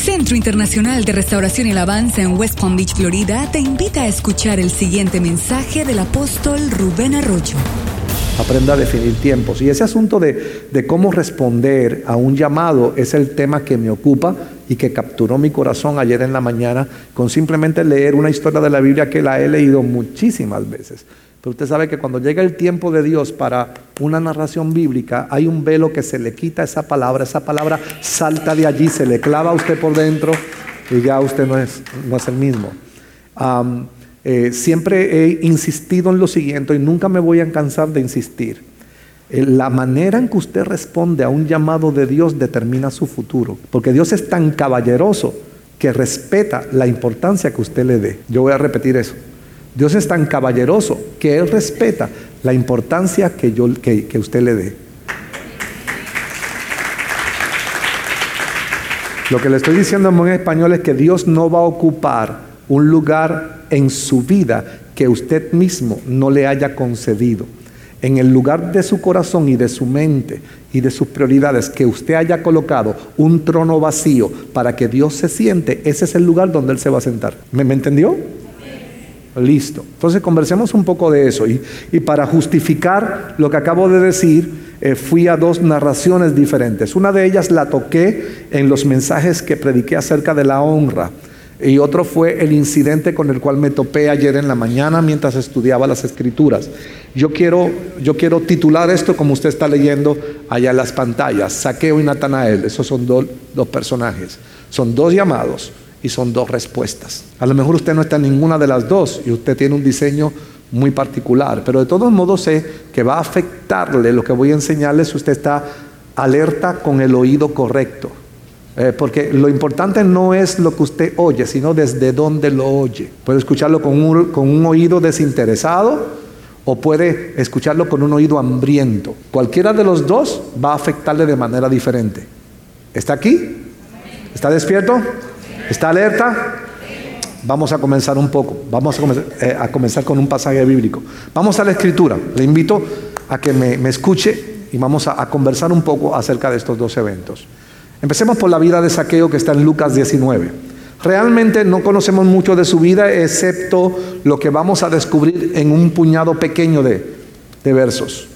Centro Internacional de Restauración y Alabanza en West Palm Beach, Florida, te invita a escuchar el siguiente mensaje del apóstol Rubén Arroyo. Aprenda a definir tiempos. Y ese asunto de cómo responder a un llamado es el tema que me ocupa y que capturó mi corazón ayer en la mañana con simplemente leer una historia de la Biblia que la he leído muchísimas veces. Pero usted sabe que cuando llega el tiempo de Dios para una narración bíblica, hay un velo que se le quita a esa palabra salta de allí, se le clava a usted por dentro y ya usted no es el mismo. Siempre he insistido en lo siguiente y nunca me voy a cansar de insistir. La manera en que usted responde a un llamado de Dios determina su futuro, porque Dios es tan caballeroso que respeta la importancia que usted le dé. Yo voy a repetir eso. Dios es tan caballeroso que Él respeta la importancia que usted le dé. Lo que le estoy diciendo en buen español es que Dios no va a ocupar un lugar en su vida que usted mismo no le haya concedido. En el lugar de su corazón y de su mente y de sus prioridades que usted haya colocado un trono vacío para que Dios se siente, ese es el lugar donde Él se va a sentar. ¿Me entendió? Listo. Entonces conversemos un poco de eso. Y para justificar lo que acabo de decir, fui a dos narraciones diferentes. Una de ellas la toqué en los mensajes que prediqué acerca de la honra. Y otro fue el incidente con el cual me topé ayer en la mañana mientras estudiaba las Escrituras. Yo quiero titular esto como usted está leyendo allá en las pantallas: Zaqueo y Natanael. Esos son dos personajes. Son dos llamados y son dos respuestas. A lo mejor usted no está en ninguna de las dos y usted tiene un diseño muy particular, pero de todos modos sé que va a afectarle lo que voy a enseñarle si usted está alerta con el oído correcto. Porque lo importante no es lo que usted oye, sino desde dónde lo oye. Puede escucharlo con un oído desinteresado o puede escucharlo con un oído hambriento. Cualquiera de los dos va a afectarle de manera diferente. ¿Está aquí? ¿Está despierto? ¿Está alerta? Vamos a comenzar un poco. Vamos a comenzar con un pasaje bíblico. Vamos a la Escritura. Le invito a que me escuche y vamos a conversar un poco acerca de estos dos eventos. Empecemos por la vida de Zaqueo, que está en Lucas 19. Realmente no conocemos mucho de su vida, excepto lo que vamos a descubrir en un puñado pequeño de versos.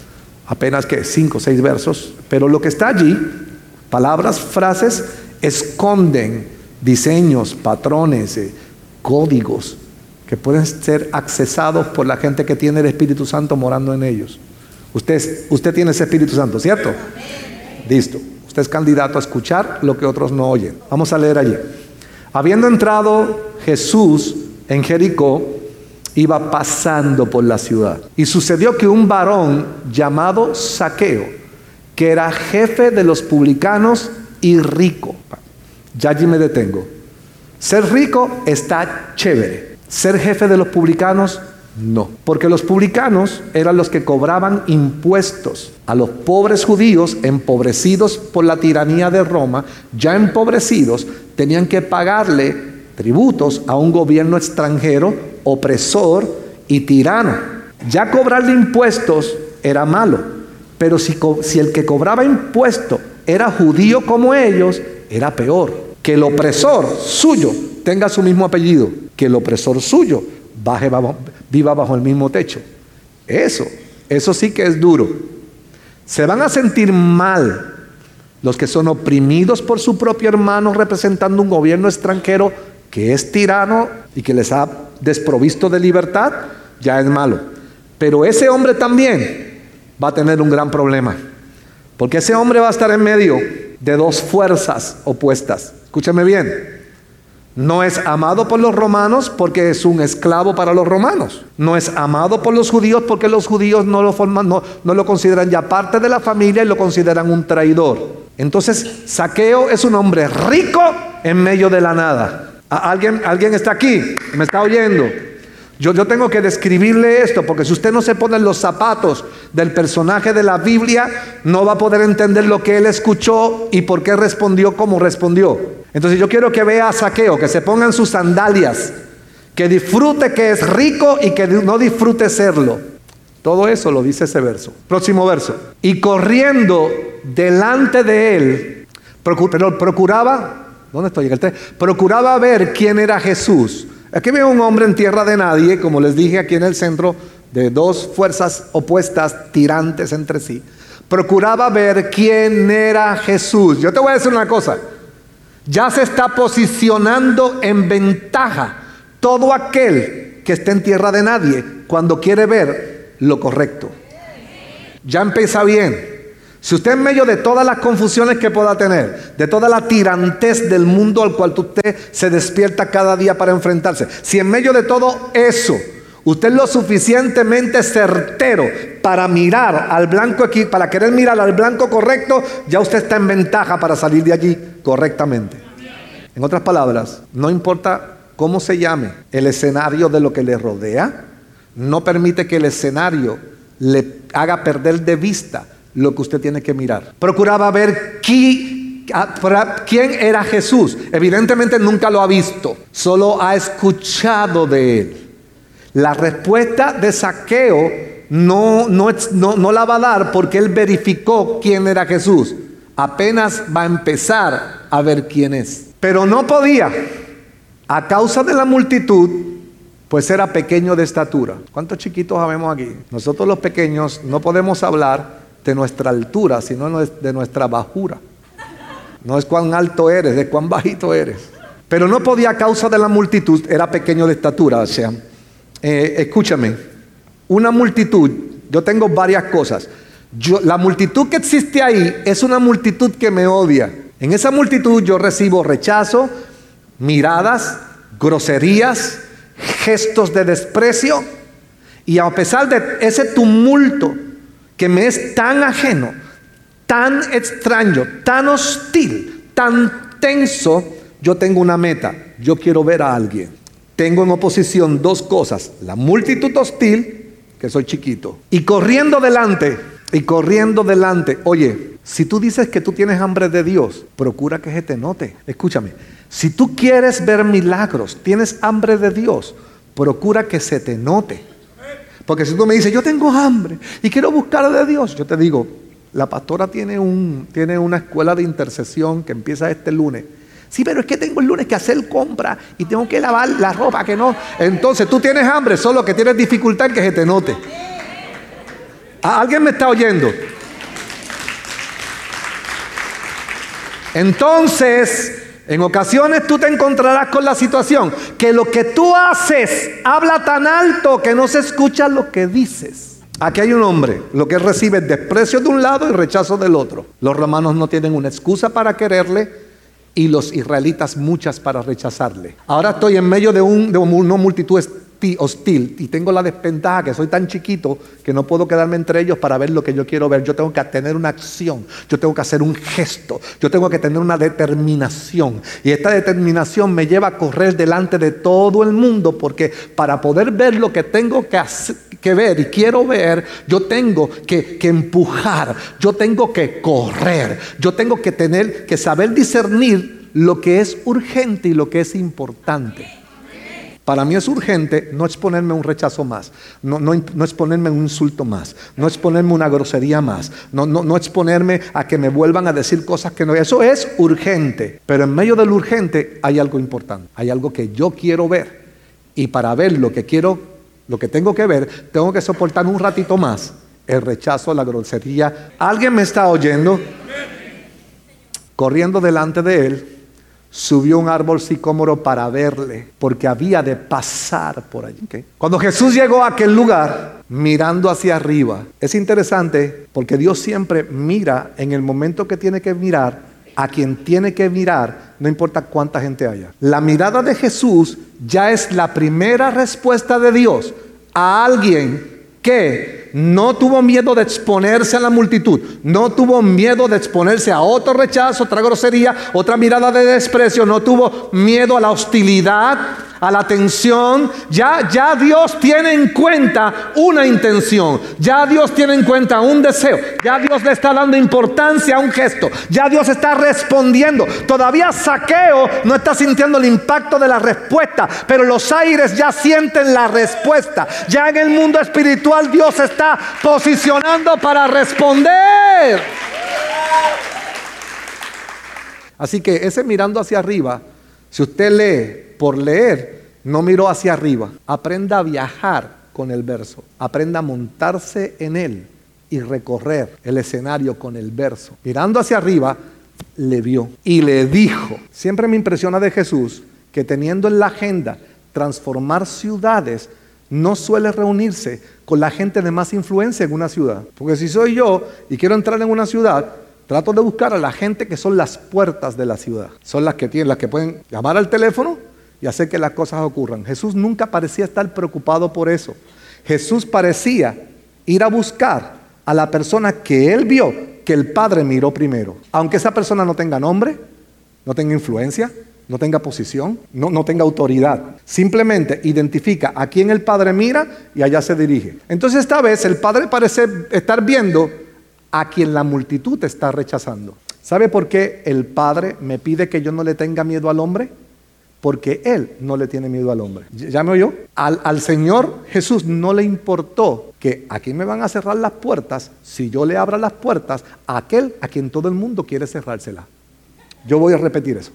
Apenas 5 o 6 versos. Pero lo que está allí, palabras, frases, esconden diseños, patrones, códigos que pueden ser accesados por la gente que tiene el Espíritu Santo morando en ellos. Usted tiene ese Espíritu Santo, ¿cierto? Listo. Usted es candidato a escuchar lo que otros no oyen. Vamos a leer allí. Habiendo entrado Jesús en Jericó, iba pasando por la ciudad. Y sucedió que un varón llamado Zaqueo, que era jefe de los publicanos y rico. Ya allí me detengo. Ser rico está chévere. Ser jefe de los publicanos, no. Porque los publicanos eran los que cobraban impuestos a los pobres judíos empobrecidos por la tiranía de Roma. Ya empobrecidos, tenían que pagarle tributos a un gobierno extranjero, opresor y tirano. Ya cobrarle impuestos era malo, pero si el que cobraba impuestos era judío como ellos, era peor. Que el opresor suyo tenga su mismo apellido, que el opresor suyo viva bajo el mismo techo. Eso sí que es duro. Se van a sentir mal los que son oprimidos por su propio hermano representando un gobierno extranjero que es tirano y que les ha desprovisto de libertad. Ya es malo. Pero ese hombre también va a tener un gran problema, porque ese hombre va a estar en medio de dos fuerzas opuestas. Escúchame bien. No es amado por los romanos porque es un esclavo para los romanos. No es amado por los judíos porque los judíos no lo consideran ya parte de la familia y lo consideran un traidor. Entonces, Zaqueo es un hombre rico en medio de la nada. ¿Alguien está aquí? ¿Me está oyendo? Yo tengo que describirle esto, porque si usted no se pone en los zapatos del personaje de la Biblia, no va a poder entender lo que él escuchó y por qué respondió como respondió. Entonces yo quiero que vea a Zaqueo, que se ponga en sus sandalias, que disfrute que es rico y que no disfrute serlo. Todo eso lo dice ese verso. Próximo verso. Y corriendo delante de él, procuraba ¿Dónde estoy? En el 3. Procuraba ver quién era Jesús. Aquí veo un hombre en tierra de nadie, como les dije, aquí en el centro de dos fuerzas opuestas, tirantes entre sí. Procuraba ver quién era Jesús. Yo te voy a decir una cosa. Ya se está posicionando en ventaja todo aquel que esté en tierra de nadie cuando quiere ver lo correcto. Ya empieza bien. Si usted en medio de todas las confusiones que pueda tener, de toda la tirantez del mundo al cual usted se despierta cada día para enfrentarse, si en medio de todo eso usted es lo suficientemente certero para mirar al blanco aquí, para querer mirar al blanco correcto, ya usted está en ventaja para salir de allí correctamente. En otras palabras, no importa cómo se llame el escenario de lo que le rodea, no permite que el escenario le haga perder de vista lo que usted tiene que mirar. Procuraba ver quién era Jesús. Evidentemente nunca lo ha visto, solo ha escuchado de él. La respuesta de Zaqueo no la va a dar porque él verificó quién era Jesús. Apenas va a empezar a ver quién es. Pero no podía, a causa de la multitud, pues era pequeño de estatura. ¿Cuántos chiquitos habemos aquí? Nosotros los pequeños no podemos hablar de nuestra altura, sino de nuestra bajura. No es cuán alto eres, de cuán bajito eres. Pero no podía a causa de la multitud, era pequeño de estatura. O sea, escúchame, una multitud, yo tengo varias cosas. La multitud que existe ahí es una multitud que me odia. En esa multitud yo recibo rechazo, miradas, groserías, gestos de desprecio. Y a pesar de ese tumulto que me es tan ajeno, tan extraño, tan hostil, tan tenso, yo tengo una meta. Yo quiero ver a alguien. Tengo en oposición dos cosas: la multitud hostil, que soy chiquito, y corriendo delante. Oye, si tú dices que tú tienes hambre de Dios, procura que se te note. Escúchame, si tú quieres ver milagros, tienes hambre de Dios, procura que se te note. Porque si tú me dices, yo tengo hambre y quiero buscar de Dios, yo te digo, la pastora tiene una escuela de intercesión que empieza este lunes. Sí, pero es que tengo el lunes que hacer compra y tengo que lavar la ropa, que no. Entonces tú tienes hambre, solo que tienes dificultad en que se te note. ¿Alguien me está oyendo? Entonces, en ocasiones tú te encontrarás con la situación que lo que tú haces habla tan alto que no se escucha lo que dices. Aquí hay un hombre, lo que él recibe es desprecio de un lado y rechazo del otro. Los romanos no tienen una excusa para quererle y los israelitas muchas para rechazarle. Ahora estoy en medio de una multitud hostil y tengo la desventaja que soy tan chiquito que no puedo quedarme entre ellos para ver lo que yo quiero ver. Yo tengo que tener una acción, yo tengo que hacer un gesto, yo tengo que tener una determinación, y esta determinación me lleva a correr delante de todo el mundo, porque para poder ver lo que tengo que ver y quiero ver, yo tengo que empujar, yo tengo que correr, yo tengo que tener que saber discernir lo que es urgente y lo que es importante. Para mí es urgente no exponerme a un rechazo más, no exponerme a un insulto más, no exponerme a una grosería más, no exponerme a que me vuelvan a decir cosas que no. Eso es urgente, pero en medio de lo urgente hay algo importante, hay algo que yo quiero ver, y para ver lo que tengo que ver, tengo que soportar un ratito más el rechazo, la grosería. ¿Alguien me está oyendo? Corriendo delante de él, subió un árbol sicómoro para verle, porque había de pasar por allí. ¿Okay? Cuando Jesús llegó a aquel lugar, mirando hacia arriba, es interesante porque Dios siempre mira en el momento que tiene que mirar a quien tiene que mirar, no importa cuánta gente haya. La mirada de Jesús ya es la primera respuesta de Dios a alguien que no tuvo miedo de exponerse a la multitud, no tuvo miedo de exponerse a otro rechazo, otra grosería, otra mirada de desprecio, no tuvo miedo a la hostilidad, a la tensión. Ya Dios tiene en cuenta una intención, ya Dios tiene en cuenta un deseo, ya Dios le está dando importancia a un gesto, ya Dios está respondiendo. Todavía Zaqueo no está sintiendo el impacto de la respuesta, pero los aires ya sienten la respuesta. Ya en el mundo espiritual Dios está posicionando para responder. Así que ese mirando hacia arriba, si usted lee por leer, no miró hacia arriba. Aprenda a viajar con el verso. Aprenda a montarse en él y recorrer el escenario con el verso. Mirando hacia arriba, le vio y le dijo. Siempre me impresiona de Jesús que teniendo en la agenda transformar ciudades, no suele reunirse con la gente de más influencia en una ciudad. Porque si soy yo y quiero entrar en una ciudad, trato de buscar a la gente que son las puertas de la ciudad. Son las que pueden llamar al teléfono y hacer que las cosas ocurran. Jesús nunca parecía estar preocupado por eso. Jesús parecía ir a buscar a la persona que él vio, que el Padre miró primero. Aunque esa persona no tenga nombre, no tenga influencia, no tenga posición, no tenga autoridad. Simplemente identifica a quién el Padre mira y allá se dirige. Entonces esta vez el Padre parece estar viendo a quien la multitud está rechazando. ¿Sabe por qué el Padre me pide que yo no le tenga miedo al hombre? Porque Él no le tiene miedo al hombre. ¿Ya me oyó? Al Señor Jesús no le importó que aquí me van a cerrar las puertas si yo le abra las puertas a aquel a quien todo el mundo quiere cerrárselas. Yo voy a repetir eso.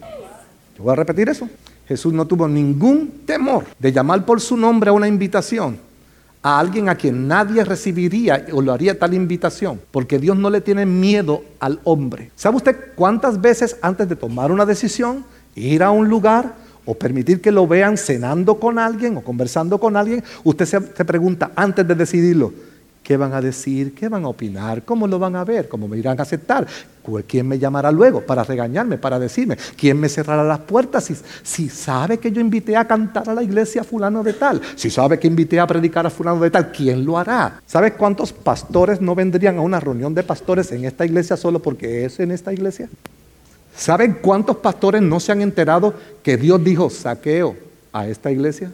Jesús no tuvo ningún temor de llamar por su nombre a una invitación a alguien a quien nadie recibiría o lo haría tal invitación, porque Dios no le tiene miedo al hombre. ¿Sabe usted cuántas veces antes de tomar una decisión, ir a un lugar o permitir que lo vean cenando con alguien o conversando con alguien, usted se pregunta antes de decidirlo, ¿qué van a decir? ¿Qué van a opinar? ¿Cómo lo van a ver? ¿Cómo me irán a aceptar? ¿Quién me llamará luego para regañarme, para decirme? ¿Quién me cerrará las puertas? Si sabe que yo invité a cantar a la iglesia a fulano de tal, si sabe que invité a predicar a fulano de tal, ¿quién lo hará? ¿Sabes cuántos pastores no vendrían a una reunión de pastores en esta iglesia solo porque es en esta iglesia? ¿Saben cuántos pastores no se han enterado que Dios dijo Zaqueo a esta iglesia?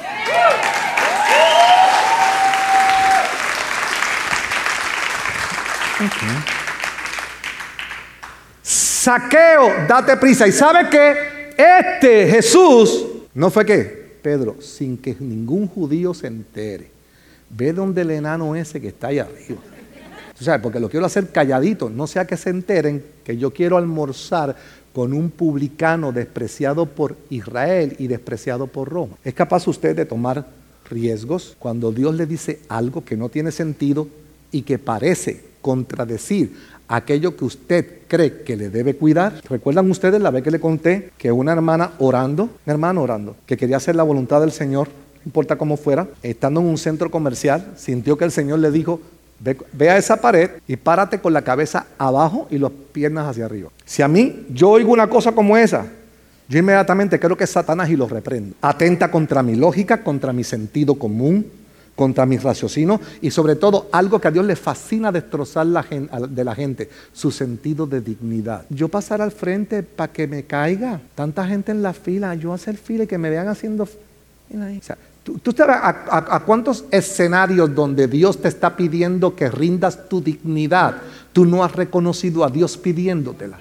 Zaqueo, date prisa. ¿Y sabe qué? Jesús no fue qué, Pedro, sin que ningún judío se entere. Ve donde el enano ese que está ahí arriba. ¿Tú sabes? Porque lo quiero hacer calladito, no sea que se enteren que yo quiero almorzar con un publicano despreciado por Israel y despreciado por Roma. ¿Es capaz usted de tomar riesgos cuando Dios le dice algo que no tiene sentido y que parece contradecir aquello que usted cree que le debe cuidar? ¿Recuerdan ustedes la vez que le conté que una hermana orando, que quería hacer la voluntad del Señor, no importa cómo fuera, estando en un centro comercial, sintió que el Señor le dijo, ve a esa pared y párate con la cabeza abajo y las piernas hacia arriba? Si a mí, yo oigo una cosa como esa, yo inmediatamente creo que es Satanás y lo reprendo. Atenta contra mi lógica, contra mi sentido común, contra mis raciocinios y sobre todo algo que a Dios le fascina destrozar de la gente, su sentido de dignidad. Yo pasar al frente para que me caiga, tanta gente en la fila, yo hacer fila y que me vean haciendo... O sea, ¿tú sabes a cuántos escenarios donde Dios te está pidiendo que rindas tu dignidad, tú no has reconocido a Dios pidiéndotela?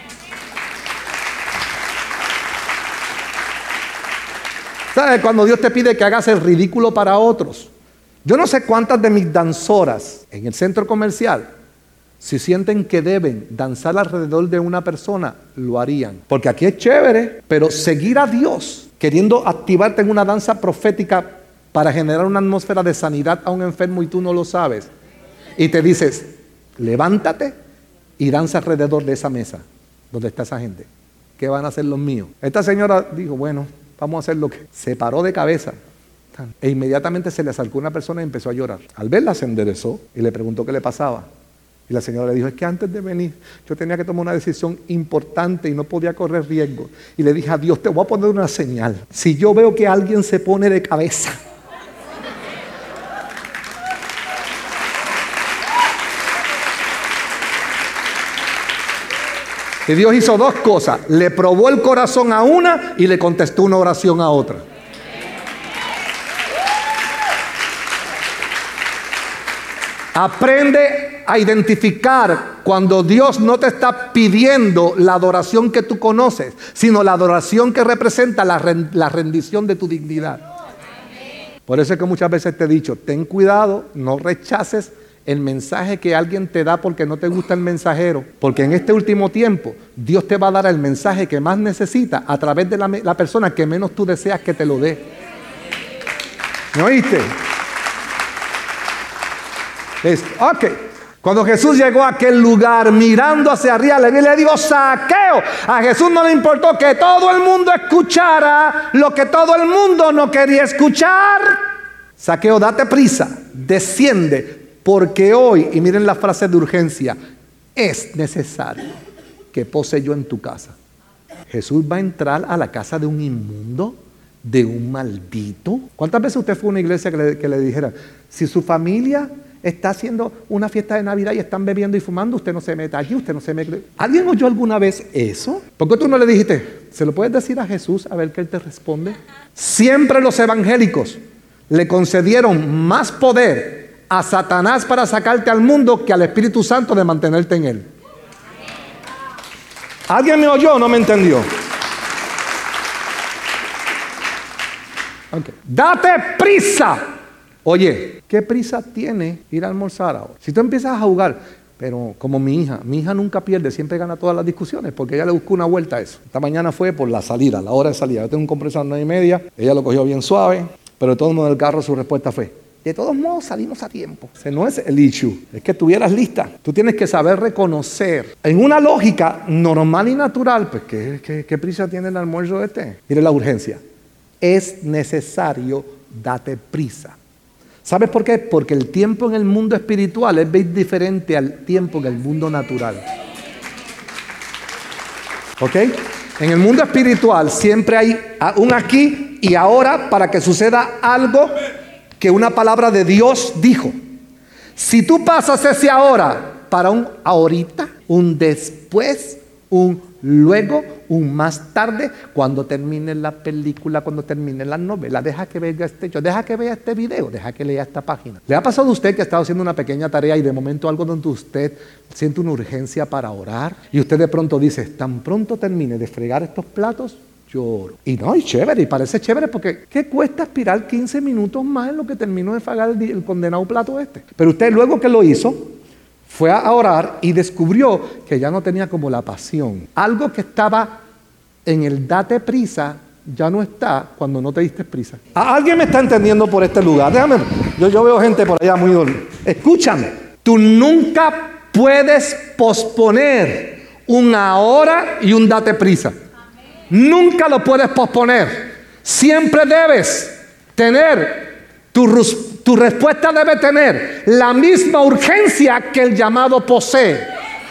¿Sabes? Cuando Dios te pide que hagas el ridículo para otros. Yo no sé cuántas de mis danzoras en el centro comercial, si sienten que deben danzar alrededor de una persona, lo harían. Porque aquí es chévere, pero seguir a Dios, queriendo activarte en una danza profética para generar una atmósfera de sanidad a un enfermo y tú no lo sabes. Y te dices, levántate y danza alrededor de esa mesa donde está esa gente. ¿Qué van a hacer los míos? Esta señora dijo, bueno, vamos a hacer lo que... Se paró de cabeza e inmediatamente se le acercó una persona y empezó a llorar. Al verla se enderezó y le preguntó qué le pasaba. Y la señora le dijo, es que antes de venir yo tenía que tomar una decisión importante y no podía correr riesgo. Y le dije a Dios, te voy a poner una señal. Si yo veo que alguien se pone de cabeza, y Dios hizo dos cosas. Le probó el corazón a una y le contestó una oración a otra. Aprende a identificar cuando Dios no te está pidiendo la adoración que tú conoces, sino la adoración que representa la rendición de tu dignidad. Por eso es que muchas veces te he dicho, ten cuidado, no rechaces el mensaje que alguien te da porque no te gusta el mensajero. Porque en este último tiempo, Dios te va a dar el mensaje que más necesitas a través de la persona que menos tú deseas que te lo dé. ¿Me oíste? Ok. Cuando Jesús llegó a aquel lugar, mirando hacia arriba, le dijo, Zaqueo. A Jesús no le importó que todo el mundo escuchara lo que todo el mundo no quería escuchar. Zaqueo, date prisa, desciende, porque hoy, y miren la frase de urgencia, es necesario que pose yo en tu casa. Jesús va a entrar a la casa de un inmundo, de un maldito. ¿Cuántas veces usted fue a una iglesia que le dijera, si su familia está haciendo una fiesta de Navidad y están bebiendo y fumando, usted no se meta allí, usted no se mete? ¿Alguien oyó alguna vez eso? ¿Por qué tú no le dijiste? ¿Se lo puedes decir a Jesús a ver qué Él te responde? Siempre los evangélicos le concedieron más poder a Satanás para sacarte al mundo que al Espíritu Santo de mantenerte en él. ¿Alguien me oyó o no me entendió? Okay. Date prisa. Oye, ¿qué prisa tiene ir a almorzar ahora? Si tú empiezas a jugar, pero como mi hija nunca pierde, siempre gana todas las discusiones, porque ella le buscó una vuelta a eso. Esta mañana fue por la salida, la hora de salida. Yo tengo un compresor a 9:30, ella lo cogió bien suave, pero de todos modos en el carro su respuesta fue, de todos modos salimos a tiempo. Ese no es el issue, es que estuvieras lista. Tú tienes que saber reconocer, en una lógica normal y natural, pues ¿qué prisa tiene el almuerzo este? Mire la urgencia. Es necesario, date prisa. ¿Sabes por qué? Porque el tiempo en el mundo espiritual es bien diferente al tiempo en el mundo natural. ¿Ok? En el mundo espiritual siempre hay un aquí y ahora para que suceda algo que una palabra de Dios dijo. Si tú pasas ese ahora para un ahorita, un después, un luego, un más tarde, cuando termine la película, cuando termine la novela, deja que vea deja que vea este video, deja que lea esta página. ¿Le ha pasado a usted que ha estado haciendo una pequeña tarea y de momento algo donde usted siente una urgencia para orar y usted de pronto dice, tan pronto termine de fregar estos platos, yo oro? Y no, y chévere, y parece chévere porque ¿qué cuesta aspirar 15 minutos más en lo que terminó de fregar el condenado plato este? Pero usted luego que lo hizo, fue a orar y descubrió que ya no tenía como la pasión. Algo que estaba en el date prisa ya no está cuando no te diste prisa. ¿Alguien me está entendiendo por este lugar? Déjame, yo veo gente por allá muy dolida. Escúchame, tú nunca puedes posponer un ahora y un date prisa. Nunca lo puedes posponer. Siempre debes tener tu respuesta debe tener la misma urgencia que el llamado posee.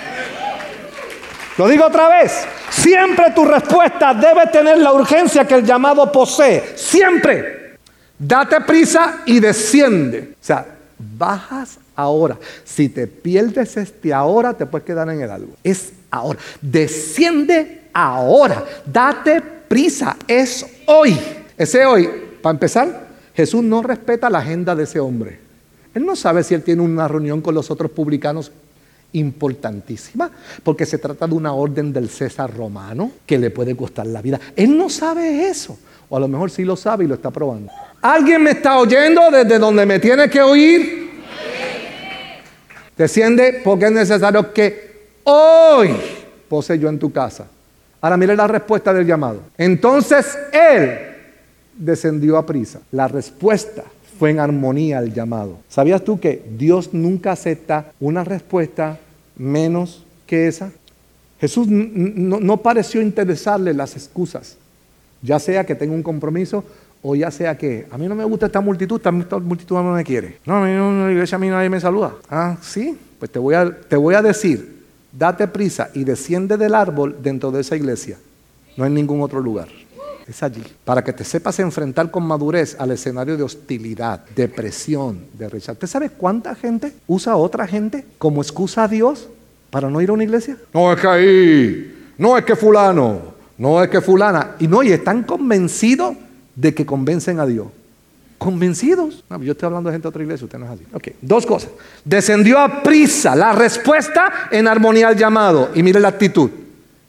Lo digo otra vez. Siempre tu respuesta debe tener la urgencia que el llamado posee. Siempre. Date prisa y desciende. O sea, bajas ahora. Si te pierdes este ahora, te puedes quedar en el algo. Es ahora. Desciende ahora. Date prisa. Es hoy. Ese hoy, para empezar, Jesús no respeta la agenda de ese hombre. Él no sabe si él tiene una reunión con los otros publicanos importantísima, porque se trata de una orden del César romano que le puede costar la vida. Él no sabe eso. O a lo mejor sí lo sabe y lo está probando. ¿Alguien me está oyendo desde donde me tiene que oír? Desciende porque es necesario que hoy pose yo en tu casa. Ahora mire la respuesta del llamado. Entonces él descendió a prisa. La respuesta fue en armonía al llamado. ¿Sabías tú que Dios nunca acepta una respuesta menos que esa? Jesús no pareció interesarle las excusas, ya sea que tenga un compromiso o ya sea que a mí no me gusta esta multitud no me quiere. No, en la iglesia a mí nadie me saluda. Ah, sí, pues te voy a decir, date prisa y desciende del árbol dentro de esa iglesia. No hay ningún otro lugar. Es allí, para que te sepas enfrentar con madurez al escenario de hostilidad, de presión, de rechazo. ¿Usted sabe cuánta gente usa a otra gente como excusa a Dios para no ir a una iglesia? No es que ahí, no es que fulano, no es que fulana. Y están convencidos de que convencen a Dios. ¿Convencidos? No, yo estoy hablando de gente de otra iglesia, usted no es así. Ok, dos cosas. Descendió a prisa, la respuesta en armonía al llamado. Y mire la actitud.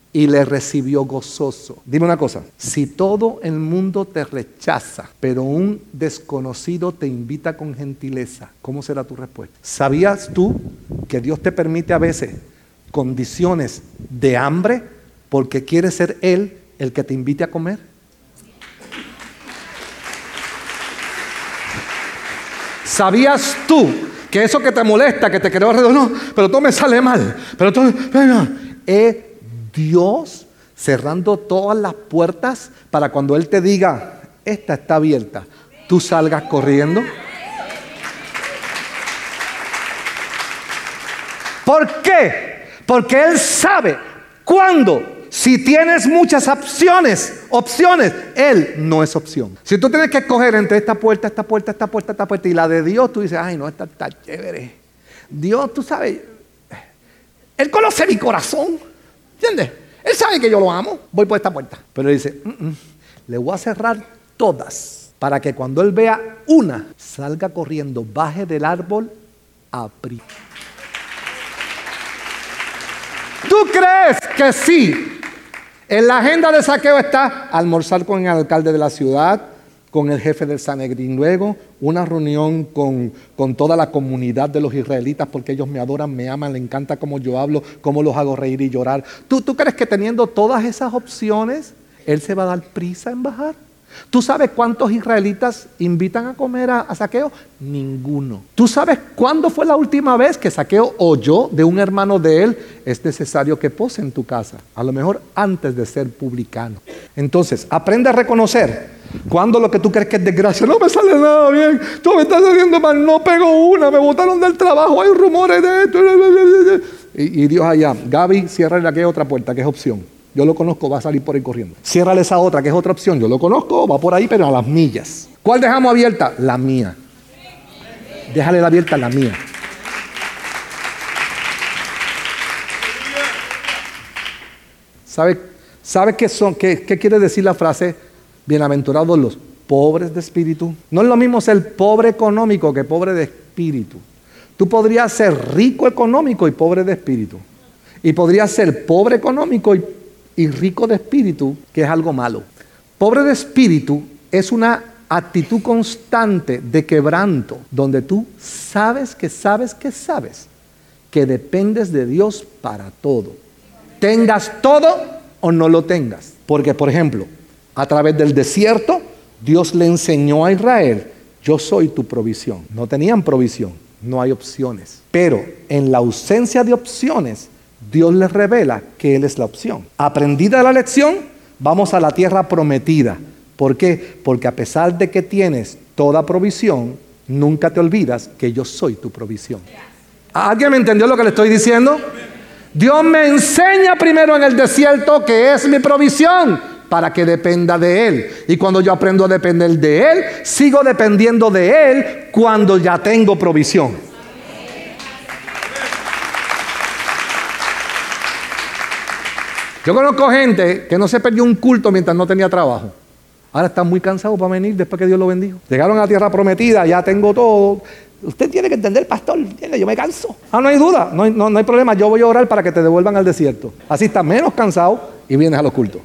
y le recibió gozoso. Dime una cosa, si todo el mundo te rechaza, pero un desconocido te invita con gentileza, ¿cómo será tu respuesta? ¿Sabías tú que Dios te permite a veces condiciones de hambre porque quiere ser Él el que te invite a comer? ¿Sabías tú que eso que te molesta, que te creó alrededor, no, pero todo me sale mal, pero todo, es Dios cerrando todas las puertas para cuando Él te diga, esta está abierta, tú salgas corriendo? ¿Por qué? Porque Él sabe cuándo. Si tienes muchas opciones, Él no es opción. Si tú tienes que escoger entre esta puerta y la de Dios, tú dices, ay no, esta está chévere. Dios, tú sabes, Él conoce mi corazón, ¿entiendes? Él sabe que yo lo amo, voy por esta puerta. Pero Él dice, le voy a cerrar todas para que cuando Él vea una, salga corriendo, baje del árbol a prisa. ¿Tú crees que sí? En la agenda de Zaqueo está almorzar con el alcalde de la ciudad, con el jefe del Sanedrín, luego una reunión con toda la comunidad de los israelitas porque ellos me adoran, me aman, les encanta cómo yo hablo, cómo los hago reír y llorar. ¿Tú crees que teniendo todas esas opciones, Él se va a dar prisa en bajar? ¿Tú sabes cuántos israelitas invitan a comer a Zaqueo? Ninguno. ¿Tú sabes cuándo fue la última vez que Zaqueo oyó de un hermano de él? Es necesario que pose en tu casa. A lo mejor antes de ser publicano. Entonces, aprende a reconocer cuando lo que tú crees que es desgracia, no me sale nada bien, todo me está saliendo mal, no pego una, me botaron del trabajo, hay rumores de esto. Y Dios allá, Gaby, ciérrale aquella otra puerta, que es opción. Yo lo conozco, va a salir por ahí corriendo. Ciérrale esa otra, que es otra opción. Yo lo conozco, va por ahí, pero a las millas. ¿Cuál dejamos abierta? La mía. Déjale la abierta, la mía. ¿Sabe qué quiere decir la frase? Bienaventurados los pobres de espíritu. No es lo mismo ser pobre económico que pobre de espíritu. Tú podrías ser rico económico y pobre de espíritu. Y podrías ser pobre económico y rico de espíritu, que es algo malo. Pobre de espíritu es una actitud constante de quebranto, donde tú sabes que dependes de Dios para todo. Tengas todo o no lo tengas. Porque, por ejemplo, a través del desierto, Dios le enseñó a Israel, yo soy tu provisión. No tenían provisión, no hay opciones. Pero en la ausencia de opciones, Dios les revela que Él es la opción. Aprendida la lección, vamos a la tierra prometida. ¿Por qué? Porque a pesar de que tienes toda provisión, nunca te olvidas que yo soy tu provisión. ¿Alguien me entendió lo que le estoy diciendo? Dios me enseña primero en el desierto que es mi provisión para que dependa de Él. Y cuando yo aprendo a depender de Él, sigo dependiendo de Él cuando ya tengo provisión. Yo conozco gente que no se perdió un culto mientras no tenía trabajo. Ahora están muy cansados para venir después que Dios lo bendijo. Llegaron a la tierra prometida, ya tengo todo. Usted tiene que entender, pastor, ¿entiende? Yo me canso. No hay duda, no hay problema. Yo voy a orar para que te devuelvan al desierto. Así estás menos cansado y vienes a los cultos.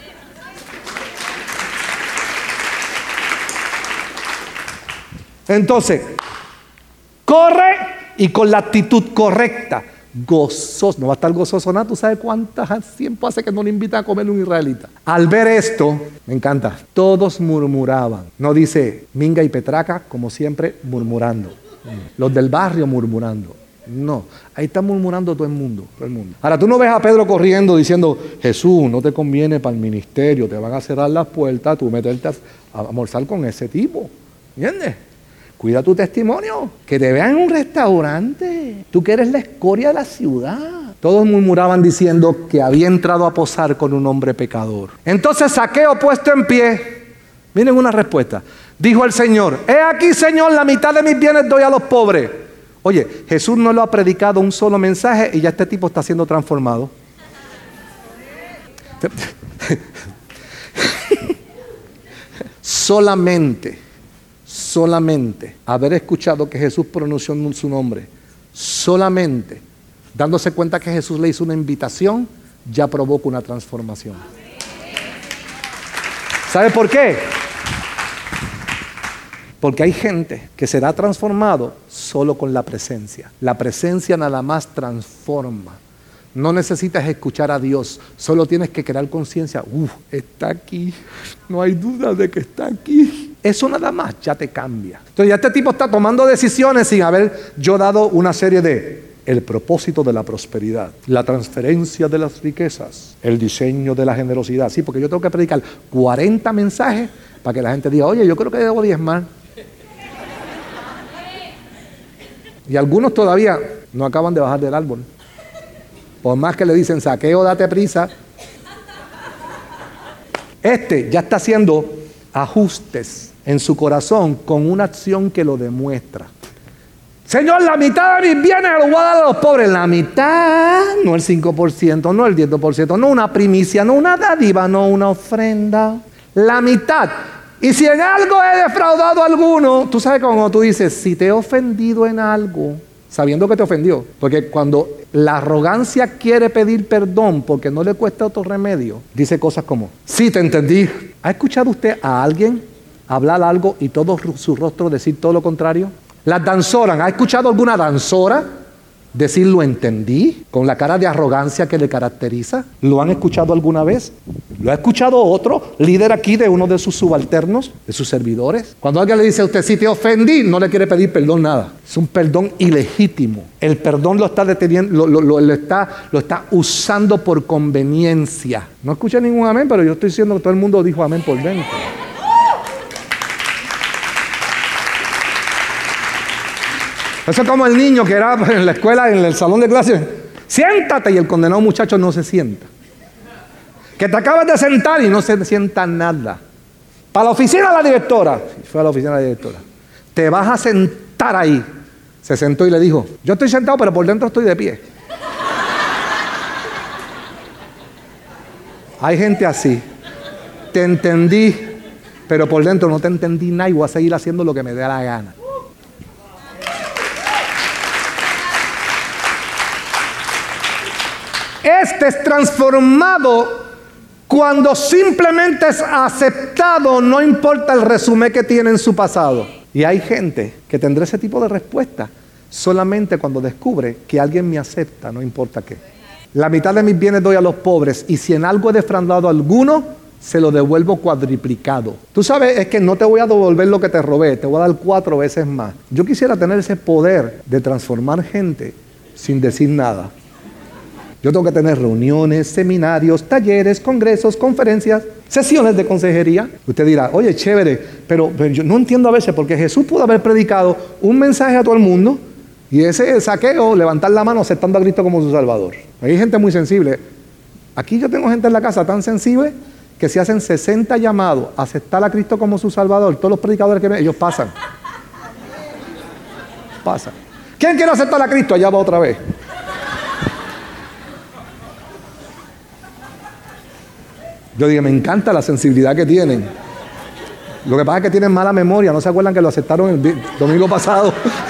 Entonces, corre y con la actitud correcta. Gozoso, no va a estar gozoso nada. ¿Tú sabes cuánto tiempo hace que no le invitan a comer un israelita? Al ver esto, me encanta, todos murmuraban. No dice Minga y Petraca, como siempre, murmurando. Los del barrio murmurando. No, ahí está murmurando todo el mundo. Ahora, tú no ves a Pedro corriendo diciendo, Jesús, no te conviene para el ministerio, te van a cerrar las puertas, tú meterte a almorzar con ese tipo. ¿Entiendes? Cuida tu testimonio, que te vean en un restaurante. Tú que eres la escoria de la ciudad. Todos murmuraban diciendo que había entrado a posar con un hombre pecador. Entonces Zaqueo, puesto en pie, miren una respuesta. Dijo el Señor, he aquí, Señor, la mitad de mis bienes doy a los pobres. Oye, Jesús no lo ha predicado un solo mensaje y ya este tipo está siendo transformado. Solamente haber escuchado que Jesús pronunció su nombre, solamente dándose cuenta que Jesús le hizo una invitación, ya provoca una transformación. ¿Sabe por qué? Porque hay gente que será transformado solo con la presencia. La presencia nada más transforma. No necesitas escuchar a Dios, solo tienes que crear conciencia. Está aquí, no hay duda de que está aquí. Eso nada más ya te cambia. Entonces ya este tipo está tomando decisiones sin haber yo dado una serie de el propósito de la prosperidad, la transferencia de las riquezas, el diseño de la generosidad. Sí, porque yo tengo que predicar 40 mensajes para que la gente diga, oye, yo creo que debo diezmar. Y algunos todavía no acaban de bajar del árbol. Por más que le dicen, saqueo, date prisa. Ya está haciendo ajustes en su corazón con una acción que lo demuestra. Señor, la mitad de mis bienes los voy a dar a los pobres. La mitad, no el 5%, no el 10%, no una primicia, no una dádiva, no una ofrenda. La mitad. Y si en algo he defraudado a alguno, tú sabes cuando tú dices, si te he ofendido en algo, sabiendo que te ofendió, porque cuando la arrogancia quiere pedir perdón porque no le cuesta otro remedio, dice cosas como, sí, te entendí. ¿Ha escuchado usted a alguien hablar algo y todo su rostro decir todo lo contrario? Las danzoras, ¿ha escuchado alguna danzora decir lo entendí? Con la cara de arrogancia que le caracteriza. ¿Lo han escuchado alguna vez? ¿Lo ha escuchado otro líder aquí de uno de sus subalternos, de sus servidores? Cuando alguien le dice a usted, si te ofendí, no le quiere pedir perdón nada. Es un perdón ilegítimo. El perdón lo está deteniendo, lo está usando por conveniencia. No escuché ningún amén, pero yo estoy diciendo que todo el mundo dijo amén por dentro. Eso es como el niño que era en la escuela, en el salón de clases. Siéntate, y el condenado muchacho no se sienta. Que te acabas de sentar y no se sienta nada. Para la oficina de la directora. Fue a la oficina de la directora. Te vas a sentar ahí. Se sentó y le dijo, yo estoy sentado, pero por dentro estoy de pie. Hay gente así. Te entendí, pero por dentro no te entendí nada y voy a seguir haciendo lo que me dé la gana. Este es transformado cuando simplemente es aceptado, no importa el resumen que tiene en su pasado. Y hay gente que tendrá ese tipo de respuesta solamente cuando descubre que alguien me acepta, no importa qué. La mitad de mis bienes doy a los pobres y si en algo he defraudado a alguno, se lo devuelvo cuadriplicado. Tú sabes, es que no te voy a devolver lo que te robé, te voy a dar 4 veces más. Yo quisiera tener ese poder de transformar gente sin decir nada. Yo tengo que tener reuniones, seminarios, talleres, congresos, conferencias, sesiones de consejería. Usted dirá, oye, chévere, pero yo no entiendo a veces porque Jesús pudo haber predicado un mensaje a todo el mundo y ese saqueo, levantar la mano aceptando a Cristo como su Salvador. Hay gente muy sensible. Aquí yo tengo gente en la casa tan sensible que si hacen 60 llamados a aceptar a Cristo como su Salvador, todos los predicadores que ven, ellos pasan. Pasan. ¿Quién quiere aceptar a Cristo? Allá va otra vez. Yo digo, me encanta la sensibilidad que tienen. Lo que pasa es que tienen mala memoria. ¿No se acuerdan que lo aceptaron el domingo pasado?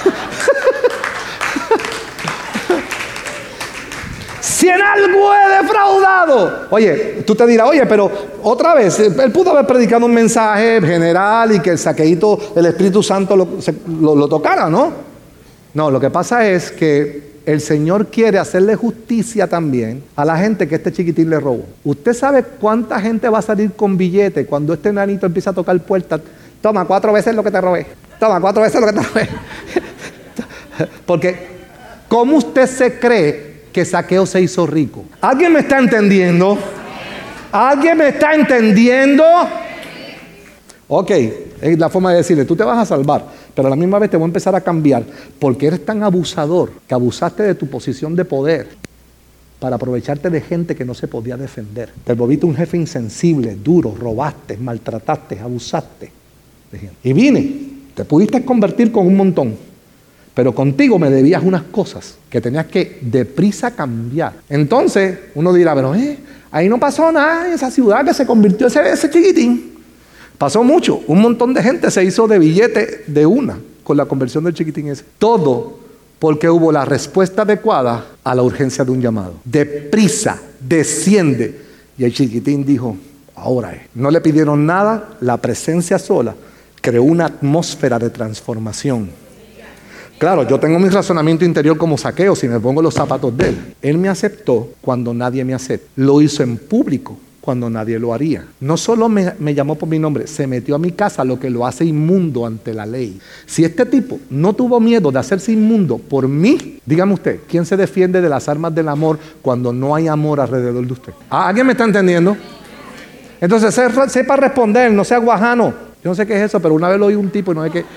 Si en algo he defraudado. Oye, tú te dirás, oye, pero otra vez, él pudo haber predicado un mensaje general y que el saqueíto, el Espíritu Santo lo tocara, ¿no? No, lo que pasa es que el Señor quiere hacerle justicia también a la gente que este chiquitín le robó. ¿Usted sabe cuánta gente va a salir con billete cuando este nanito empieza a tocar puertas? Toma, 4 veces lo que te robé. Toma, 4 veces lo que te robé. Porque, ¿cómo usted se cree que Saqueo se hizo rico? ¿Alguien me está entendiendo? ¿Alguien me está entendiendo? Ok, es la forma de decirle, tú te vas a salvar. Pero a la misma vez te voy a empezar a cambiar porque eres tan abusador que abusaste de tu posición de poder para aprovecharte de gente que no se podía defender. Te volviste un jefe insensible, duro, robaste, maltrataste, abusaste de gente. Y vine, te pudiste convertir con un montón, pero contigo me debías unas cosas que tenías que deprisa cambiar. Entonces uno dirá, pero ahí no pasó nada en esa ciudad que se convirtió ese chiquitín. Pasó mucho, un montón de gente se hizo de billete de una con la conversión del chiquitín ese. Todo Porque hubo la respuesta adecuada a la urgencia de un llamado. Deprisa, desciende. Y el chiquitín dijo, ahora es. No le pidieron nada, la presencia sola creó una atmósfera de transformación. Claro, yo tengo mi razonamiento interior como Zaqueo, si me pongo los zapatos de él. Él me aceptó cuando nadie me aceptó. Lo hizo en público cuando nadie lo haría. No solo me llamó por mi nombre, se metió a mi casa, lo que lo hace inmundo ante la ley. Si este tipo no tuvo miedo de hacerse inmundo por mí, dígame usted, ¿quién se defiende de las armas del amor cuando no hay amor alrededor de usted? ¿Alguien me está entendiendo? Entonces sepa responder, no sea guajano. Yo no sé qué es eso, pero una vez lo oí un tipo y no sé qué.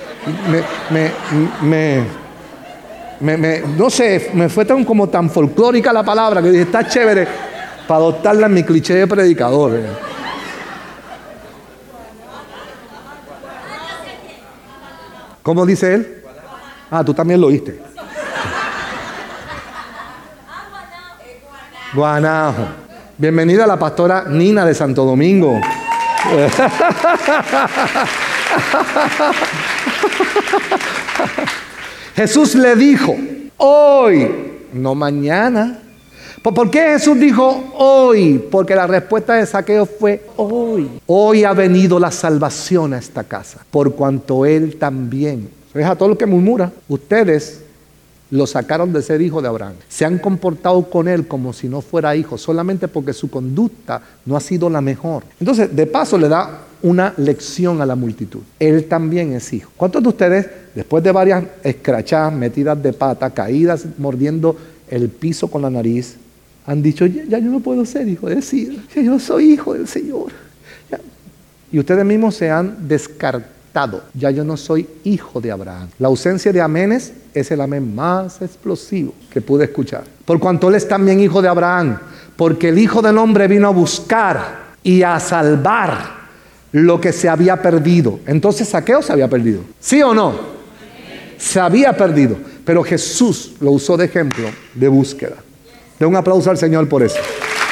No sé, me fue como tan folclórica la palabra que dije, está chévere para adoptarla en mi cliché de predicador. ¿Cómo dice él? Tú también lo oíste. Guanajo. Bienvenida a la pastora Nina de Santo Domingo. Jesús le dijo, hoy, no mañana. ¿Por qué Jesús dijo hoy? Porque la respuesta de Zaqueo fue hoy. Hoy ha venido la salvación a esta casa, por cuanto él también. Es a todo lo que murmura. Ustedes lo sacaron de ser hijo de Abraham. Se han comportado con él como si no fuera hijo, solamente porque su conducta no ha sido la mejor. Entonces, de paso, le da una lección a la multitud. Él también es hijo. ¿Cuántos de ustedes, después de varias escrachadas, metidas de pata, caídas, mordiendo el piso con la nariz, han dicho, ya yo no puedo ser hijo, decir, ya yo soy hijo del Señor? Ya. Y ustedes mismos se han descartado. Ya yo no soy hijo de Abraham. La ausencia de amenes es el amén más explosivo que pude escuchar. Por cuanto él es también hijo de Abraham, porque el Hijo del Hombre vino a buscar y a salvar lo que se había perdido. Entonces Zaqueo se había perdido. ¿Sí o no? Se había perdido. Pero Jesús lo usó de ejemplo de búsqueda. De un aplauso al Señor por eso.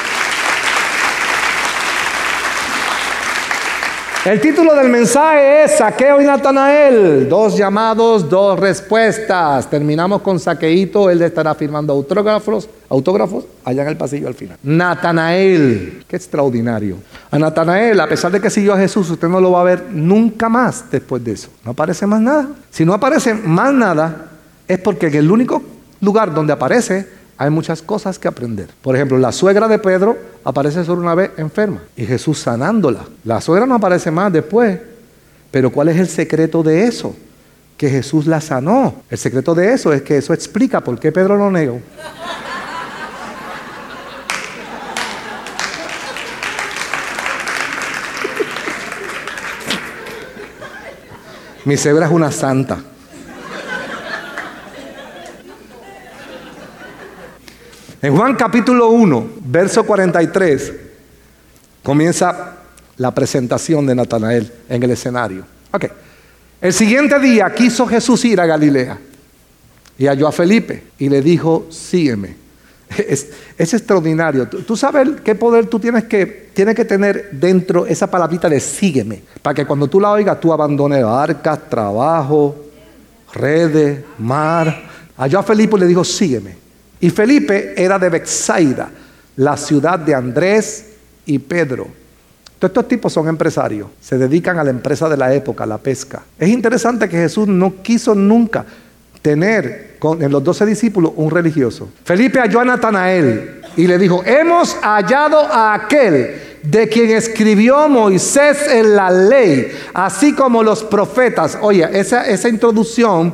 El título del mensaje es Zaqueo y Natanael. 2 llamados, 2 respuestas. Terminamos con Zaqueito. Él estará firmando autógrafos allá en el pasillo al final. Natanael. Qué extraordinario. A Natanael, a pesar de que siguió a Jesús, usted no lo va a ver nunca más después de eso. No aparece más nada. Si no aparece más nada, es porque en el único lugar donde aparece hay muchas cosas que aprender. Por ejemplo, la suegra de Pedro aparece solo una vez enferma y Jesús sanándola. La suegra no aparece más después. Pero ¿cuál es el secreto de eso? Que Jesús la sanó. El secreto de eso es que eso explica por qué Pedro lo negó. Mi suegra es una santa. En Juan capítulo 1, verso 43, comienza la presentación de Natanael en el escenario. Okay. El siguiente día quiso Jesús ir a Galilea y halló a Felipe y le dijo, sígueme. Es extraordinario. Tú sabes qué poder tú tienes que tener dentro esa palabrita de sígueme, para que cuando tú la oigas tú abandones barcas, trabajo, redes, mar. Halló a Felipe y le dijo, sígueme. Y Felipe era de Betsaida, la ciudad de Andrés y Pedro. Todos estos tipos son empresarios, se dedican a la empresa de la época, la pesca. Es interesante que Jesús no quiso nunca tener en los 12 discípulos un religioso. Felipe halló a Natanael y le dijo, hemos hallado a aquel de quien escribió Moisés en la ley, así como los profetas. Oye, esa introducción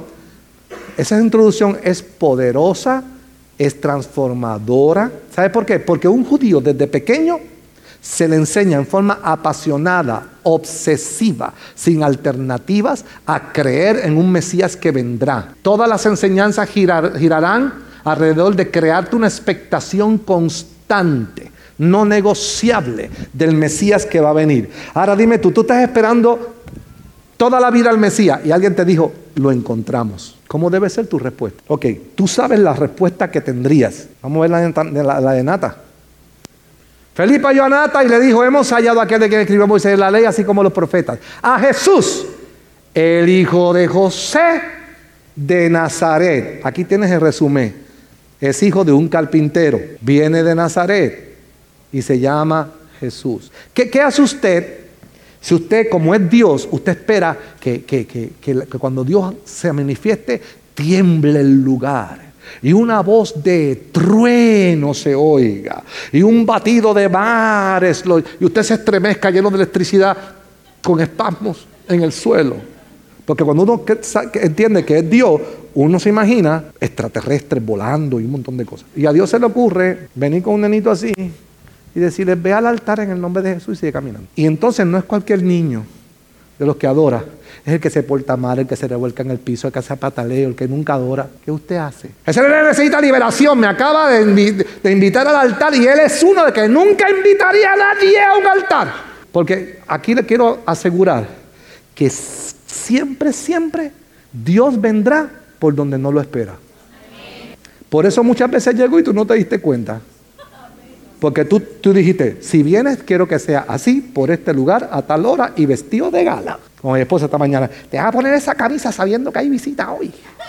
es poderosa, es transformadora. ¿Sabe por qué? Porque un judío desde pequeño se le enseña en forma apasionada, obsesiva, sin alternativas, a creer en un Mesías que vendrá. Todas las enseñanzas girarán alrededor de crearte una expectación constante, no negociable, del Mesías que va a venir. Ahora dime tú estás esperando toda la vida al Mesías y alguien te dijo, lo encontramos. ¿Cómo debe ser tu respuesta? Ok, tú sabes la respuesta que tendrías. Vamos a ver la de Nata. Felipe halló a Nata y le dijo, hemos hallado a aquel de quien escribió Moisés en la ley, así como los profetas. A Jesús, el hijo de José, de Nazaret. Aquí tienes el resumen. Es hijo de un carpintero. Viene de Nazaret y se llama Jesús. ¿Qué hace usted? Si usted, como es Dios, usted espera que cuando Dios se manifieste, tiemble el lugar. Y una voz de trueno se oiga. Y un batido de mares. Y usted se estremezca lleno de electricidad con espasmos en el suelo. Porque cuando uno entiende que es Dios, uno se imagina extraterrestres volando y un montón de cosas. Y a Dios se le ocurre venir con un nenito así y decirle, ve al altar en el nombre de Jesús y sigue caminando. Y entonces no es cualquier niño de los que adora, es el que se porta mal, el que se revuelca en el piso, el que hace pataleo, el que nunca adora. ¿Qué usted hace? Ese nene necesita liberación, me acaba de invitar al altar y él es uno de que nunca invitaría a nadie a un altar. Porque aquí le quiero asegurar que siempre, siempre Dios vendrá por donde no lo espera. Por eso muchas veces llegó y tú no te diste cuenta. Porque tú dijiste, si vienes quiero que sea así, por este lugar, a tal hora y vestido de gala. Como mi esposa esta mañana, te vas a poner esa camisa sabiendo que hay visita hoy.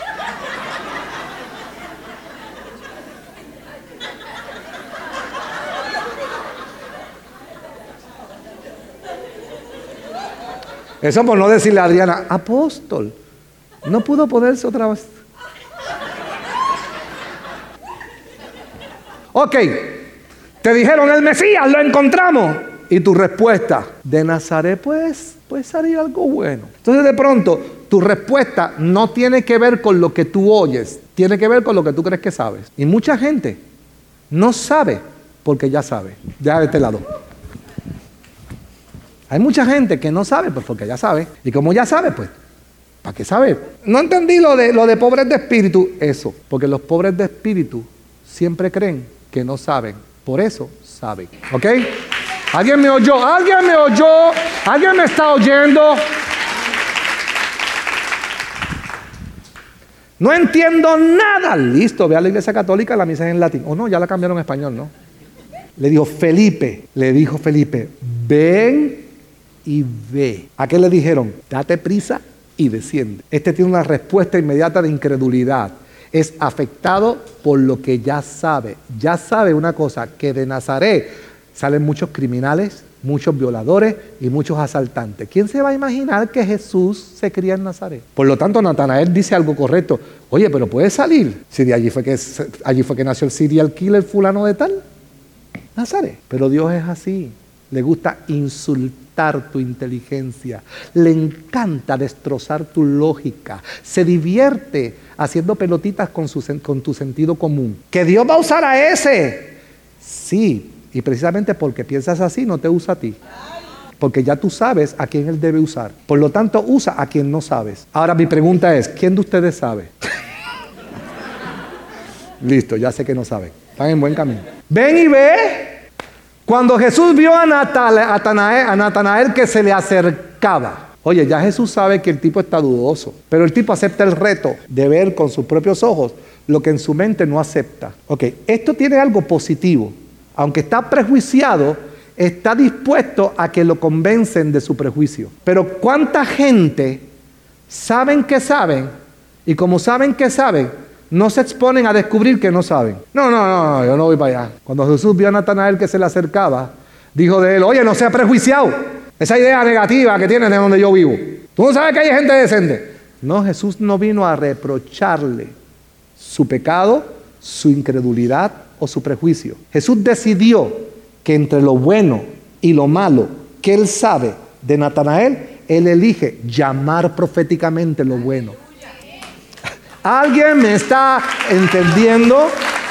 Eso por no decirle a Adriana, apóstol, no pudo ponerse otra vez. Ok. Te dijeron el Mesías, lo encontramos. Y tu respuesta, de Nazaret pues puede salir algo bueno. Entonces de pronto tu respuesta no tiene que ver con lo que tú oyes, tiene que ver con lo que tú crees que sabes. Y mucha gente no sabe porque ya sabe. Ya de este lado. Hay mucha gente que no sabe pues porque ya sabe. Y como ya sabe pues, ¿para qué sabe? No entendí lo de pobres de espíritu. Eso, porque los pobres de espíritu siempre creen que no saben. Por eso saben. ¿Ok? ¿Alguien me oyó? ¿Alguien me oyó? ¿Alguien me está oyendo? No entiendo nada. Listo, ve a la iglesia católica, la misa es en latín. O no, ya la cambiaron en español, ¿no? Le dijo Felipe, ven y ve. ¿A qué le dijeron? Date prisa y desciende. Este tiene una respuesta inmediata de incredulidad. Es afectado por lo que ya sabe. Ya sabe una cosa, que de Nazaret salen muchos criminales, muchos violadores y muchos asaltantes. ¿Quién se va a imaginar que Jesús se cría en Nazaret? Por lo tanto, Natanael dice algo correcto. Oye, pero puede salir. Si de allí fue que nació el serial killer fulano de tal. Nazaret. Pero Dios es así. Le gusta insultar tu inteligencia. Le encanta destrozar tu lógica. Se divierte haciendo pelotitas con tu sentido común. ¿Que Dios va a usar a ese? Sí, y precisamente porque piensas así no te usa a ti. Porque ya tú sabes a quién Él debe usar. Por lo tanto, usa a quien no sabes. Ahora mi pregunta es, ¿quién de ustedes sabe? Listo, ya sé que no saben. Están en buen camino. Ven y ve. Cuando Jesús vio a Natanael que se le acercaba. Oye, ya Jesús sabe que el tipo está dudoso, pero el tipo acepta el reto de ver con sus propios ojos lo que en su mente no acepta. Ok, esto tiene algo positivo. Aunque está prejuiciado, está dispuesto a que lo convencen de su prejuicio. Pero ¿cuánta gente saben que saben? Y como saben que saben, no se exponen a descubrir que no saben. No, yo no voy para allá. Cuando Jesús vio a Natanael que se le acercaba, dijo de él, oye, no seas prejuiciado. Esa idea negativa que tienes de donde yo vivo. ¿Tú no sabes que hay gente decente? No, Jesús no vino a reprocharle su pecado, su incredulidad o su prejuicio. Jesús decidió que entre lo bueno y lo malo que él sabe de Natanael, él elige llamar proféticamente lo bueno. ¿Alguien me está entendiendo?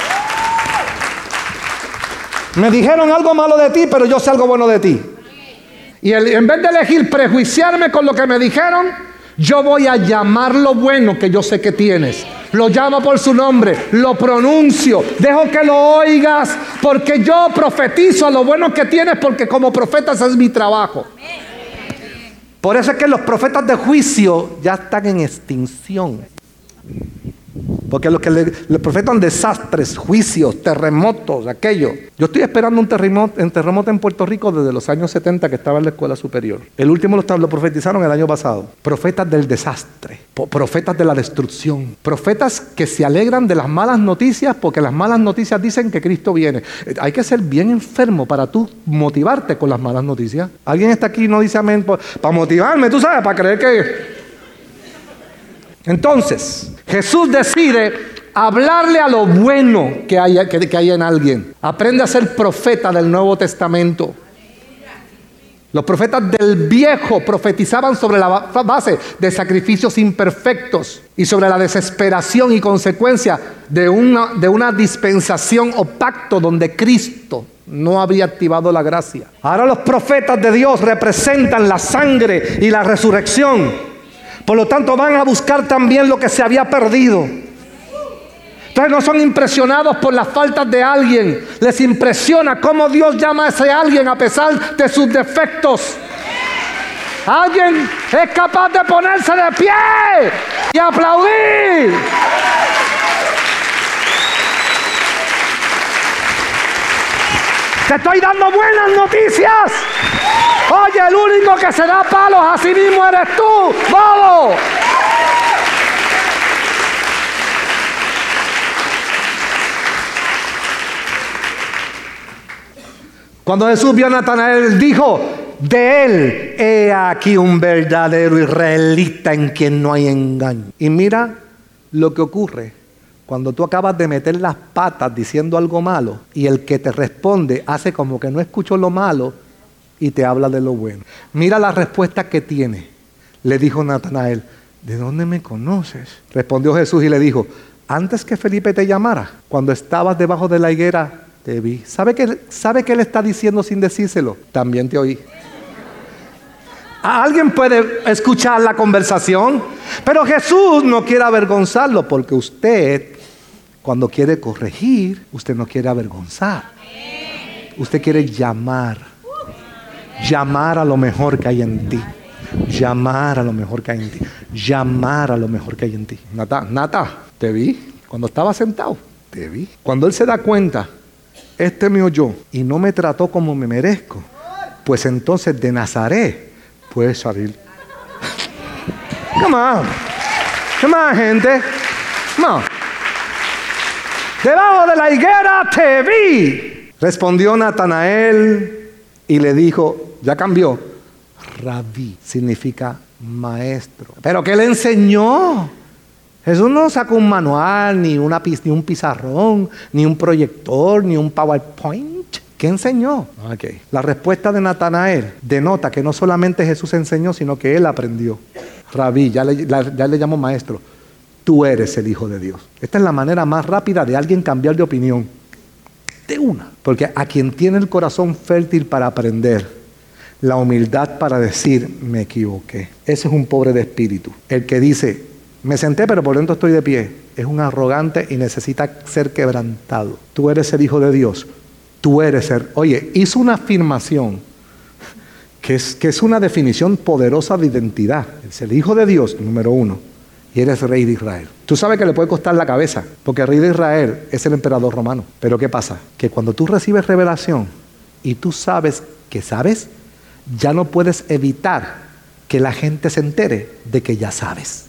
Me dijeron algo malo de ti, pero yo sé algo bueno de ti. Y en vez de elegir prejuiciarme con lo que me dijeron, yo voy a llamar lo bueno que yo sé que tienes. Lo llamo por su nombre, lo pronuncio, dejo que lo oigas, porque yo profetizo a lo bueno que tienes, porque como profeta ese es mi trabajo. Por eso es que los profetas de juicio ya están en extinción. Porque los que le profetan desastres, juicios, terremotos, aquello. Yo estoy esperando un terremoto en Puerto Rico desde los años 70 que estaba en la escuela superior. El último lo profetizaron el año pasado. Profetas del desastre, profetas de la destrucción, profetas que se alegran de las malas noticias porque las malas noticias dicen que Cristo viene. Hay que ser bien enfermo para tú motivarte con las malas noticias. ¿Alguien está aquí y no dice amén? Para motivarme, tú sabes, para creer que... Entonces, Jesús decide hablarle a lo bueno que hay en alguien. Aprende a ser profeta del Nuevo Testamento. Los profetas del Viejo profetizaban sobre la base de sacrificios imperfectos y sobre la desesperación y consecuencia de una dispensación o pacto donde Cristo no había activado la gracia. Ahora los profetas de Dios representan la sangre y la resurrección. Por lo tanto, van a buscar también lo que se había perdido. Entonces no son impresionados por las faltas de alguien. Les impresiona cómo Dios llama a ese alguien a pesar de sus defectos. Alguien es capaz de ponerse de pie y aplaudir. Te estoy dando buenas noticias. Oye, el único que se da palos a sí mismo eres tú, bobo. Cuando Jesús vio a Natanael, dijo: de él he aquí un verdadero israelita en quien no hay engaño. Y mira lo que ocurre cuando tú acabas de meter las patas diciendo algo malo y el que te responde hace como que no escuchó lo malo y te habla de lo bueno. Mira la respuesta que tiene. Le dijo Natanael: ¿de dónde me conoces? Respondió Jesús y le dijo: antes que Felipe te llamara, cuando estabas debajo de la higuera, te vi. ¿Sabe qué le está diciendo sin decírselo? También te oí. ¿Alguien puede escuchar la conversación? Pero Jesús no quiere avergonzarlo, porque usted, cuando quiere corregir, usted no quiere avergonzar. Usted quiere llamar a lo mejor que hay en ti. Llamar a lo mejor que hay en ti. Llamar a lo mejor que hay en ti. Nata, te vi. Cuando estaba sentado, te vi. Cuando él se da cuenta, este me oyó y no me trató como me merezco, pues entonces de Nazaret puede salir. Come on, gente. Come on. Debajo de la higuera te vi. Respondió Natanael y le dijo, ya cambió, Rabí, significa maestro. ¿Pero qué le enseñó? Jesús no sacó un manual, ni un pizarrón, ni un proyector, ni un PowerPoint. ¿Qué enseñó? Okay. La respuesta de Natanael denota que no solamente Jesús enseñó, sino que él aprendió. Rabí, ya le llamo maestro. Tú eres el Hijo de Dios. Esta es la manera más rápida de alguien cambiar de opinión. De una. Porque a quien tiene el corazón fértil para aprender, la humildad para decir, me equivoqué. Ese es un pobre de espíritu. El que dice, me senté pero por dentro estoy de pie, es un arrogante y necesita ser quebrantado. Tú eres el Hijo de Dios. Tú eres el... Oye, hizo una afirmación que es una definición poderosa de identidad. Es el Hijo de Dios, número uno. Y eres rey de Israel. Tú sabes que le puede costar la cabeza, porque el rey de Israel es el emperador romano. Pero ¿qué pasa? Que cuando tú recibes revelación y tú sabes que sabes, ya no puedes evitar que la gente se entere de que ya sabes.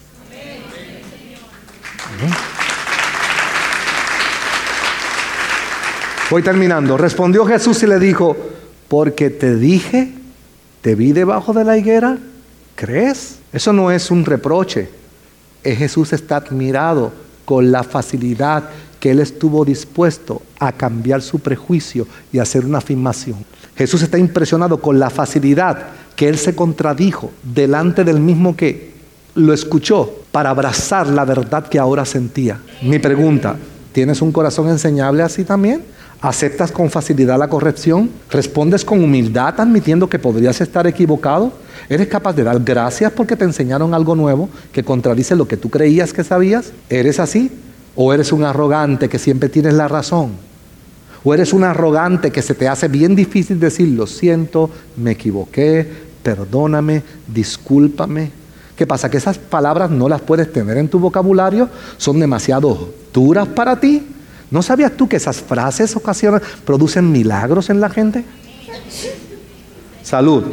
Voy terminando. Respondió Jesús y le dijo, porque te dije, te vi debajo de la higuera, ¿crees? Eso no es un reproche. Jesús está admirado con la facilidad que él estuvo dispuesto a cambiar su prejuicio y hacer una afirmación. Jesús está impresionado con la facilidad que él se contradijo delante del mismo que lo escuchó para abrazar la verdad que ahora sentía. Mi pregunta, ¿tienes un corazón enseñable así también? ¿Aceptas con facilidad la corrección? ¿Respondes con humildad admitiendo que podrías estar equivocado? ¿Eres capaz de dar gracias porque te enseñaron algo nuevo que contradice lo que tú creías que sabías? ¿Eres así? ¿O eres un arrogante que siempre tienes la razón? ¿O eres un arrogante que se te hace bien difícil decir, lo siento, me equivoqué, perdóname, discúlpame? ¿Qué pasa? Que esas palabras no las puedes tener en tu vocabulario, son demasiado duras para ti. ¿No sabías tú que esas frases ocasionan, producen milagros en la gente? Salud.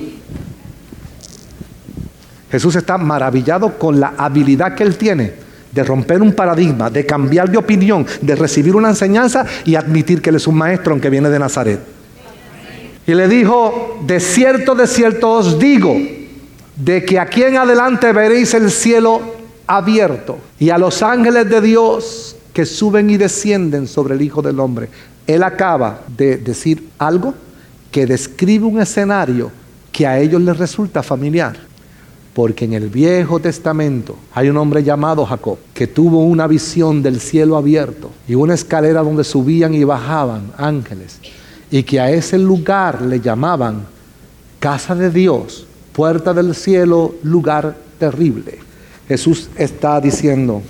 Jesús está maravillado con la habilidad que él tiene de romper un paradigma, de cambiar de opinión, de recibir una enseñanza y admitir que él es un maestro aunque viene de Nazaret. Y le dijo: de cierto os digo, de que aquí en adelante veréis el cielo abierto y a los ángeles de Dios que suben y descienden sobre el Hijo del Hombre. Él acaba de decir algo que describe un escenario que a ellos les resulta familiar. Porque en el Viejo Testamento hay un hombre llamado Jacob que tuvo una visión del cielo abierto y una escalera donde subían y bajaban ángeles, y que a ese lugar le llamaban casa de Dios, puerta del cielo, lugar terrible. Jesús está diciendo: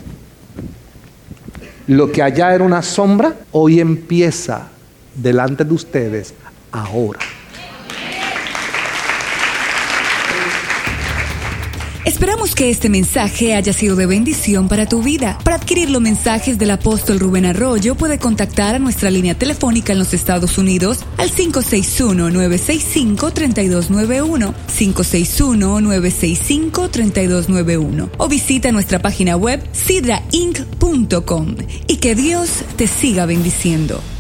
lo que allá era una sombra, hoy empieza delante de ustedes ahora. Esperamos que este mensaje haya sido de bendición para tu vida. Para adquirir los mensajes del apóstol Rubén Arroyo, puede contactar a nuestra línea telefónica en los Estados Unidos al 561-965-3291, 561-965-3291, o visita nuestra página web sidrainc.com. Y que Dios te siga bendiciendo.